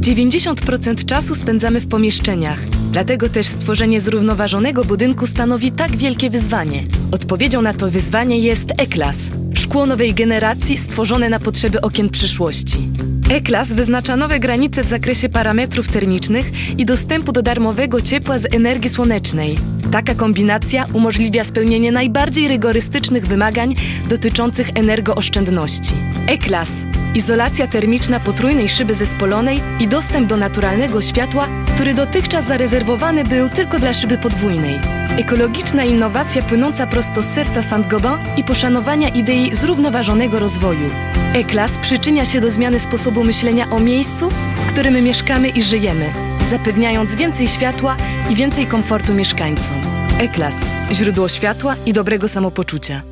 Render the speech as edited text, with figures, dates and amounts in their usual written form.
90% czasu spędzamy w pomieszczeniach. Dlatego też stworzenie zrównoważonego budynku stanowi tak wielkie wyzwanie. Odpowiedzią na to wyzwanie jest E-Class, szkło nowej generacji stworzone na potrzeby okien przyszłości. E-Class wyznacza nowe granice w zakresie parametrów termicznych i dostępu do darmowego ciepła z energii słonecznej. Taka kombinacja umożliwia spełnienie najbardziej rygorystycznych wymagań dotyczących energooszczędności. E-Class – izolacja termiczna potrójnej szyby zespolonej i dostęp do naturalnego światła, który dotychczas zarezerwowany był tylko dla szyby podwójnej. Ekologiczna innowacja płynąca prosto z serca Saint-Gobain i poszanowania idei zrównoważonego rozwoju. E-Class przyczynia się do zmiany sposobu myślenia o miejscu, w którym mieszkamy i żyjemy, zapewniając więcej światła i więcej komfortu mieszkańcom. E-Class – źródło światła i dobrego samopoczucia.